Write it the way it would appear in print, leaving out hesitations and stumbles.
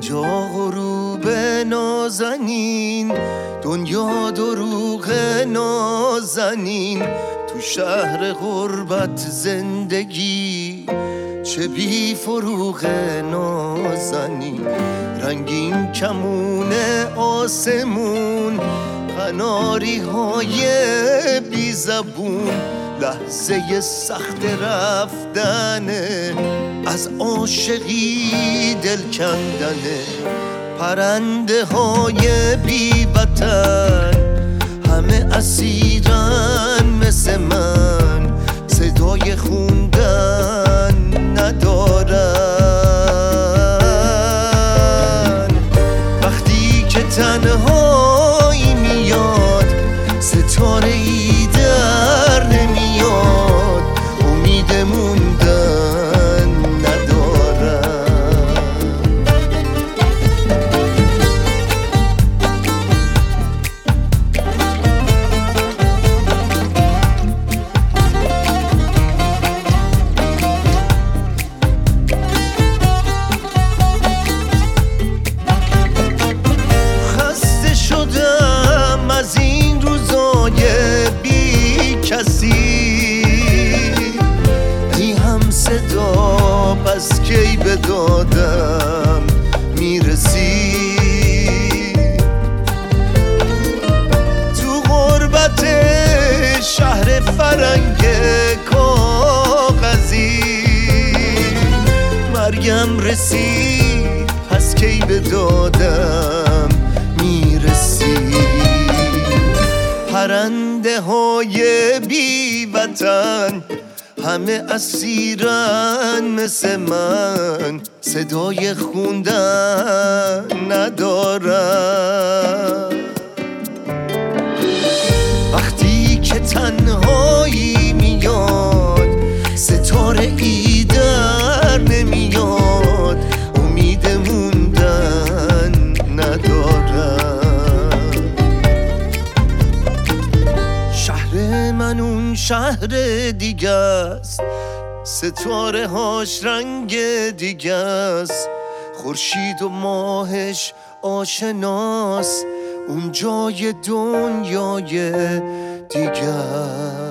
اینجا غروب نازنین، دنیا دروغ نازنین، تو شهر غربت زندگی چه بی فروغ نازنین. رنگین کمون آسمون، قناری های بی زبون، لحظه سخت رفتنه، از عاشقی دل کندنه. پرنده های بی وطن همه اسیرن مثل من، صدای خوندن ندارن. وقتی که تنهایی میاد، ستاره ای در نمیاد، امید موندن ندارن. خسته شدم از این روزای بی کسی، ای هم صدا پس کی به دادم میرسی؟ تو غربت شهر فرنگ کاغذی، مرگم رسید پس کی به دادم میرسی؟ پرنده های بی وطن همه اسیرن مثل من، صدای خوندن ندارن. وقتی که تنهایی میاد، ستاره ای در نمیاد، امید موندن ندارن. شهر من اون شهر دیگه است، ستاره هاش رنگ دیگه است، خورشید و ماهش آشناست، اون جای دنیای دیگه است.